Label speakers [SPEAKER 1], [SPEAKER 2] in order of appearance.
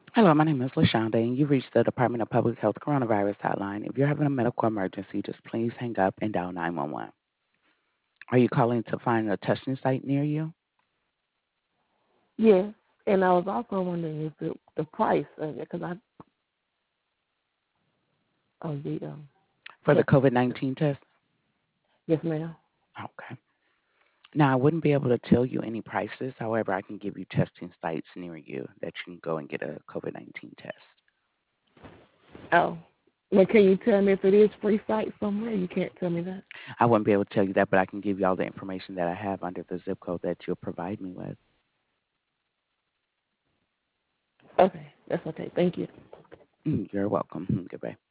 [SPEAKER 1] Hello, my name is LaShonda, and you reached the Department of Public Health Coronavirus Hotline. If you're having a medical emergency, just please hang up and dial 911. Are you calling to find a testing site near you?
[SPEAKER 2] Yes, and I was also wondering if the price of it, because of the
[SPEAKER 1] For the
[SPEAKER 2] test.
[SPEAKER 1] COVID 19 test?
[SPEAKER 2] Yes, ma'am.
[SPEAKER 1] Okay. Now, I wouldn't be able to tell you any prices. However, I can give you testing sites near you that you can go and get a COVID 19 test.
[SPEAKER 2] Oh, well, can you tell me if it is free site somewhere? You can't tell me that.
[SPEAKER 1] I wouldn't be able to tell you that, but I can give you all the information that I have under the zip code that you'll provide me with.
[SPEAKER 2] Okay, that's okay. Thank you.
[SPEAKER 1] You're welcome. Goodbye.